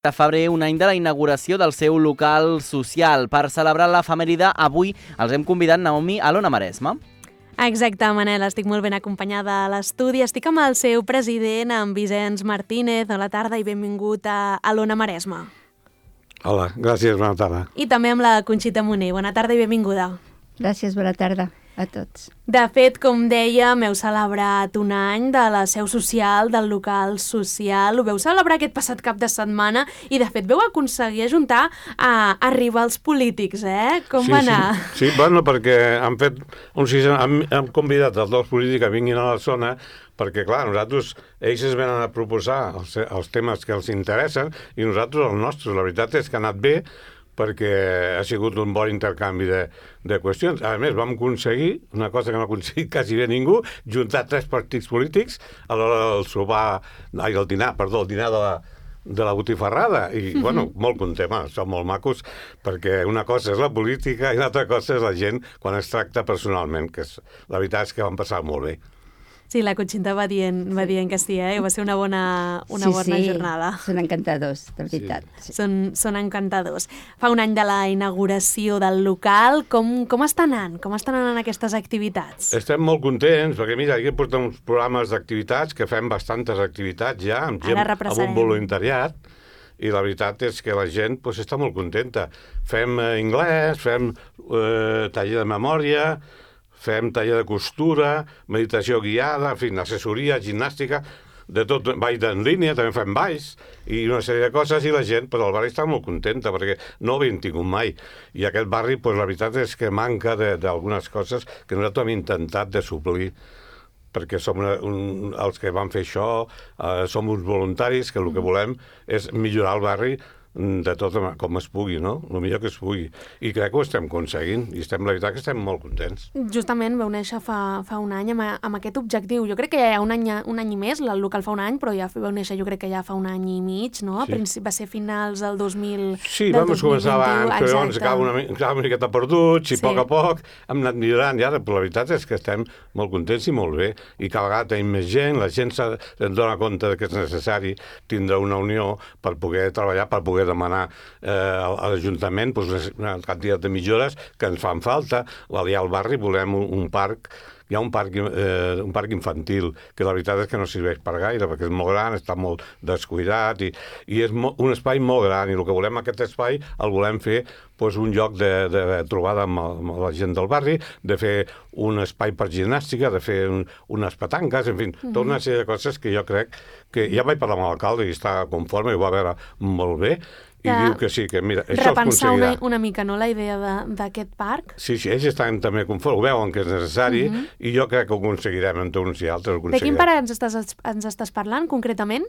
de febrer, un any de la inauguració del seu local social. Per celebrar l'efemèride, avui els hem convidat, Naomi, a l'Ona Maresme. Exacte, Manel, estic molt ben acompanyada a l'estudi. Estic amb el seu president, en Vicenç Martínez. Bona tarda i benvingut a l'Ona Maresme. Hola, gràcies, bona tarda. I també amb la Conxita Moner. Bona tarda i benvinguda. Gràcies, bona tarda a tots. De fet, com dèiem, heu celebrat un any de la seu social, del local social. Ho veu celebrar aquest passat cap de setmana i, de fet, veu aconseguir ajuntar a rivals polítics, eh? Com va anar? Sí, bueno, perquè han fet han convidat els dos polítics que vinguin a la zona perquè, clar, ells es venen a proposar els temes que els interessen i nosaltres els nostres. La veritat és que ha anat bé perquè ha sigut un bon intercanvi de qüestions. A més, vam aconseguir, una cosa que no ha aconseguit quasi bé ningú, juntar 3 partits polítics a l'hora del dinar de la botifarrada. I, bueno, molt content, són molt macos, perquè una cosa és la política i l'altra cosa és la gent quan es tracta personalment, que la veritat és que van passar molt bé. Sí, la Conxita va dient que sí, va ser una bona jornada. Són encantadors, de veritat. Sí. Són encantadors. Fa un any de la inauguració del local. Com està anant? Com estan anant aquestes activitats? Estem molt contents, perquè mira, aquí portem uns programes d'activitats, que fem bastantes activitats ja, amb un voluntariat, i la veritat és que la gent està molt contenta. Fem anglès, fem taller de memòria, fem taller de costura, meditació guiada, en fi, assessoria, gimnàstica, de tot, ball en línia, també fem balls, i una sèrie de coses, i la gent, el barri està molt contenta, perquè no ho havíem tingut mai. I aquest barri, la veritat és que manca d'algunes coses que nosaltres hem intentat de suplir, perquè som els que vam fer això, som uns voluntaris que el que volem és millorar el barri de tot com es pugui, no? El millor que es pugui. I crec que ho estem aconseguint, i la veritat que estem molt contents. Justament vau néixer fa un any amb aquest objectiu. Jo crec que ja hi ha un any i més, el local fa un any, però ja vau néixer jo crec que ja fa un any i mig, no? Sí. Va ser finals del 2000... Sí, vam començar abans, però llavors quedava una miqueta perduts, i a poc hem anat millorant, i ara, però la veritat és que estem molt contents i molt bé, i cada vegada tenim més gent, la gent se'n dona compte que és necessari tindre una unió per poder treballar, per poder demanar a l'Ajuntament una quantitat de millores que ens fan falta. Allà al barri volem un parc. Hi ha un parc infantil, que la veritat és que no serveix per gaire, perquè és molt gran, està molt descuidat, i és un espai molt gran, i el que volem aquest espai el volem fer un lloc de trobada amb la gent del barri, de fer un espai per gimnàstica, de fer unes petanques, en fi, tota una sèrie de coses que jo crec que ja vaig parlar amb l'alcalde i està conforme, i ho va veure molt bé, i diu que sí, que mira, això es aconseguirà. Repensar una mica, no?, la idea d'aquest parc. Sí, ells estan també conformes, ho veuen que és necessari, i jo crec que ho aconseguirem entre uns i altres. De quin parc ens estàs parlant, concretament?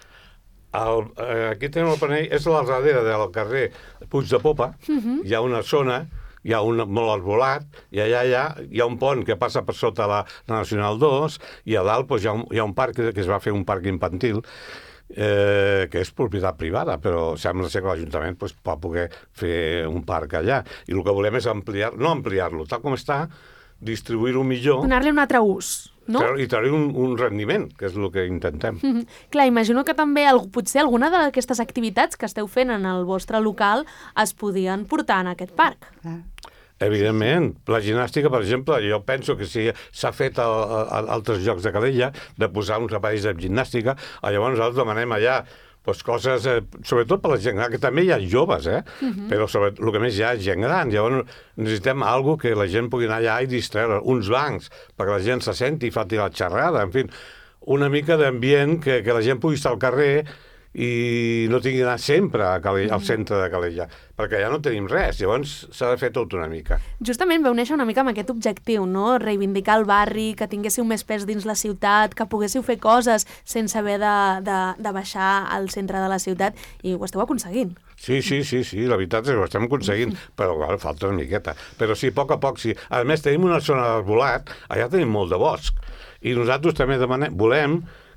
Aquí tenim el panell, és a la darrere del carrer Puig de Popa, hi ha una zona, hi ha un molt arbolat, i allà hi ha un pont que passa per sota la Nacional 2, i a dalt hi ha un parc que es va fer un parc infantil, que és propietat privada, però sembla ser que l'Ajuntament va poder fer un parc allà. I el que volem és no ampliar-lo, tal com està, distribuir-ho millor. Donar-li un altre ús, no? I treure un rendiment, que és el que intentem. Clar, imagino que també potser alguna d'aquestes activitats que esteu fent en el vostre local es podien portar en aquest parc. Evidentment. La gimnàstica, per exemple, jo penso que si s'ha fet a altres llocs de Calella, de posar uns aparells de gimnàstica, llavors nosaltres demanem allà coses, sobretot per la gent gran, que també hi ha joves, però el que més hi ha és gent gran. Llavors necessitem alguna que la gent pugui anar allà i distreure, uns bancs, perquè la gent se senti i faci la xerrada, en fi, una mica d'ambient que la gent pugui estar al carrer i no tingui d'anar sempre al centre de Calella, perquè ja no tenim res, llavors s'ha de fer tot una mica. Justament vau néixer una mica amb aquest objectiu, no? Reivindicar el barri, que tinguéssiu més pes dins la ciutat, que poguéssiu fer coses sense haver de baixar al centre de la ciutat, i ho esteu aconseguint. Sí, la veritat és que ho estem aconseguint, però clar, falta una miqueta. Però sí, a poc sí. A més, tenim una zona d'arbolat, allà tenim molt de bosc, i nosaltres també volem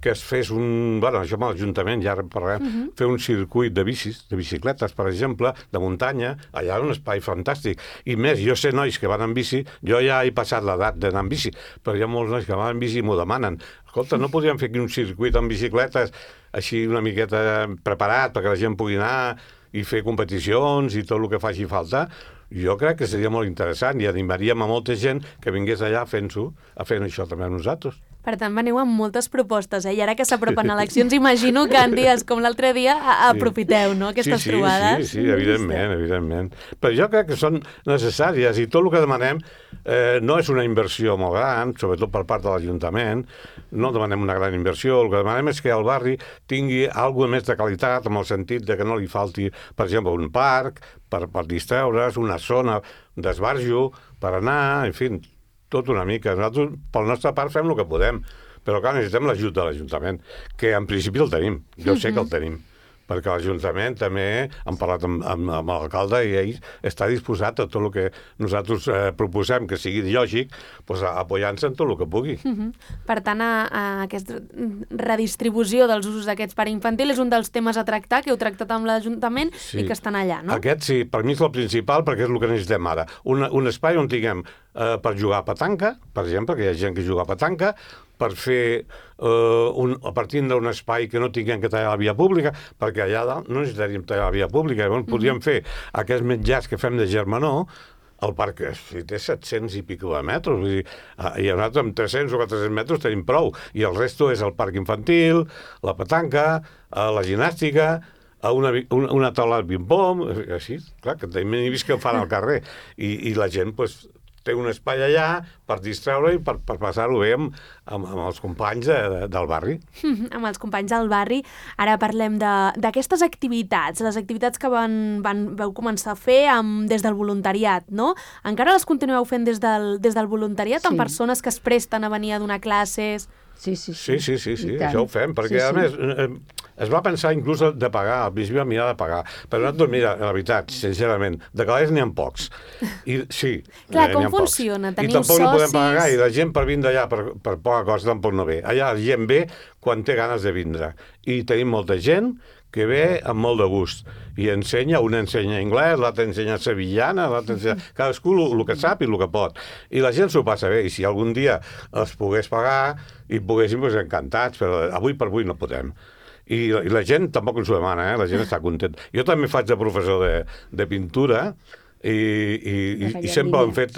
que es fes això amb l'Ajuntament, ja parlarem, fer un circuit de bicis, de bicicletes, per exemple, de muntanya, allà un espai fantàstic. I més, jo sé nois que van en bici, jo ja he passat l'edat d'anar en bici, però hi ha molts nois que van en bici i m'ho demanen. Escolta, no podríem fer aquí un circuit amb bicicletes així una miqueta preparat perquè la gent pugui anar i fer competicions i tot el que faci falta? Jo crec que seria molt interessant i animaríem a molta gent que vingués allà fent això també amb nosaltres. Per tant, veniu amb moltes propostes, I ara que s'apropen eleccions, imagino que en dies com l'altre dia aprofiteu, no?, aquestes trobades. Sí, evidentment. Però jo crec que són necessàries i tot el que demanem no és una inversió molt gran, sobretot per part de l'Ajuntament, no demanem una gran inversió, el que demanem és que el barri tingui alguna més de qualitat, en el sentit de que no li falti, per exemple, un parc per distreure's, una zona d'esbarjo per anar, en fi, tot una mica. Nosaltres, per la nostra part, fem el que podem, però clar, necessitem l'ajut de l'Ajuntament, que en principi el tenim, jo sé que el tenim, perquè l'Ajuntament també, hem parlat amb l'alcalde i ell està disposat a tot el que nosaltres proposem que sigui lògic, apoyant-se en tot el que pugui. Per tant, aquesta redistribució dels usos d'aquests parc infantil és un dels temes a tractar, que heu tractat amb l'Ajuntament i que estan allà, no? Aquest sí, per mi és el principal perquè és el que necessitem ara. Un espai on tinguem per jugar a petanca, per exemple, que hi ha gent que juga a petanca, per fer a partir d'un espai que no tinguem que tallar la via pública, perquè allà dalt no necessitaríem tallar la via pública, llavors podríem fer aquests menjars que fem de germanor, el parc té 700 i pico de metres, vull dir, i nosaltres amb 300 o 400 metres tenim prou, i el resto és el parc infantil, la petanca, la gimnàstica, una taula de ping-pong, així, clar, que també he vist que ho fan al carrer, i la gent, doncs, té un espai allà per distreure i per passar-ho bé amb els companys del barri. Amb els companys del barri. Ara parlem d'aquestes activitats, les activitats que vau començar a fer des del voluntariat, no? Encara les continueu fent des del voluntariat, amb persones que es presten a venir a donar classes? Sí, això ho fem, perquè a més es va pensar inclús de pagar, al principi vam mirar de pagar, però nosaltres, mira, la veritat, sincerament, de calés n'hi ha pocs. Clar, com funciona? Teniu socis? I tampoc no podem pagar gaire, la gent per vindre allà per poca cosa tampoc no ve. Allà la gent ve quan té ganes de vindre. I tenim molta gent que ve amb molt de gust i ensenya, un ensenya anglès, l'altre ensenya sevillana, l'altre ensenya... Cadascú el que sap i el que pot. I la gent s'ho passa bé, i si algun dia es pogués pagar i poguéssim, doncs encantats, però avui per avui no podem. I la gent tampoc ens ho demana, la gent està content. Jo també faig de professor de pintura i sempre ho han fet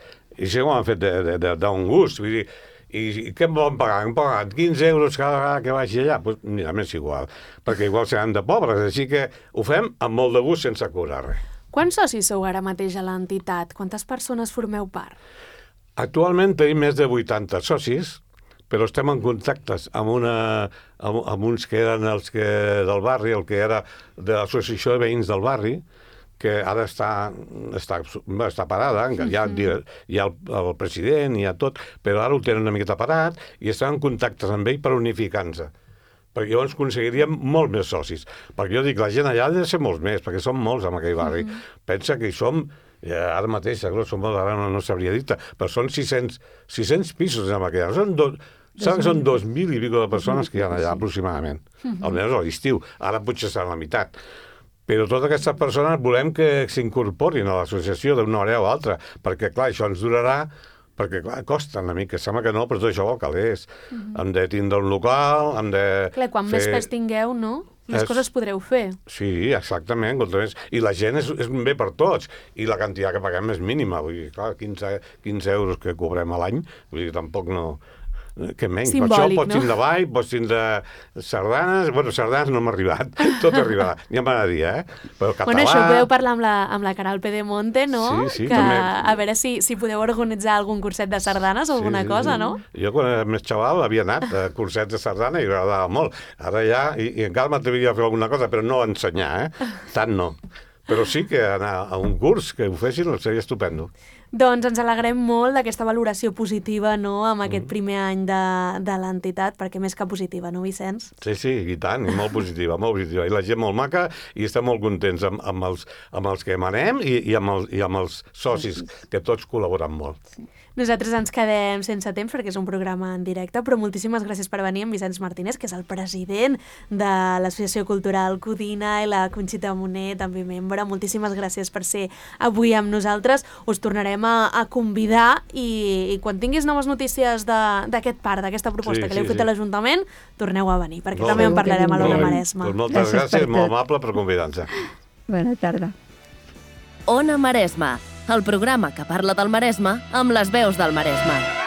d'un gust, vull dir, i què em volen pagar? Em paguen 15 euros cada vegada que vagi allà? Doncs mira, m'és igual, perquè igual seran de pobres, així que ho fem amb molt de gust sense cobrar res. Quants socis sou ara mateix a l'entitat? Quantes persones formeu part? Actualment tenim més de 80 socis, però estem en contactes amb uns que eren els del barri, el que era de l'associació de veïns del barri, que ara està parada, hi ha el president, hi ha tot, però ara ho tenen una miqueta parat i estan en contactes amb ell per unificar-nos. Perquè llavors aconseguiríem molt més socis. Perquè jo dic, la gent allà ha de ser molts més, perquè som molts en aquell barri. Pensa que hi som, ara mateix, ara no sabria dir-te, però són 600 pisos en aquell barri. Són 2.000 i pico de persones que hi ha allà, aproximadament. Almenys a l'estiu. Ara potser serà la meitat. Però totes aquestes persones volem que s'incorporin a l'associació d'una manera o altra, perquè, clar, això ens durarà, perquè, clar, costa una mica, sembla que no, però tot això vol calés. Hem de tindre un local, hem de... Clar, quan més pes tingueu, no? Més coses podreu fer. Sí, exactament. I la gent és bé per tots, i la quantitat que paguem és mínima. Vull dir, clar, 15 euros que cobrem a l'any, vull dir, tampoc no... que menys, simbòlic, per això pots tindre ball, pots tindre sardanes, bueno, sardanes no m'ha arribat, tot arribarà, ja m'agradaria, però català... Bueno, això ho podeu parlar amb la Caral Pedemonte, no? Sí, que, també. A veure si podeu organitzar algun curset de sardanes o alguna cosa, no? Jo quan era més xaval havia anat a cursets de sardana i m'agradava molt, ara ja, i encara m'atreviria a fer alguna cosa, però no ensenyar, tant no. Però sí que anar a un curs que ho fessin seria estupendo. Doncs ens alegrem molt d'aquesta valoració positiva, no?, amb aquest primer any de l'entitat, perquè més que positiva, no, Vicenç? Sí, i tant, i molt positiva, molt positiva. I la gent molt maca, i estem molt contents amb els que manem i amb els socis, que tots col·laboren molt. Nosaltres ens quedem sense temps perquè és un programa en directe, però moltíssimes gràcies per venir amb Vicenç Martínez, que és el president de l'Associació Cultural Codina, i la Conxita Moner, també membre. Moltíssimes gràcies per ser avui amb nosaltres. Us tornarem a convidar i quan tinguis noves notícies d'aquest parc, d'aquesta proposta que l'heu fet a l'Ajuntament, torneu a venir, perquè també en parlarem a l'Ona Maresma. Doncs moltes gràcies, molt amable per convidar-nos. Bona tarda. Ona Maresma, el programa que parla del Maresme amb les veus del Maresme.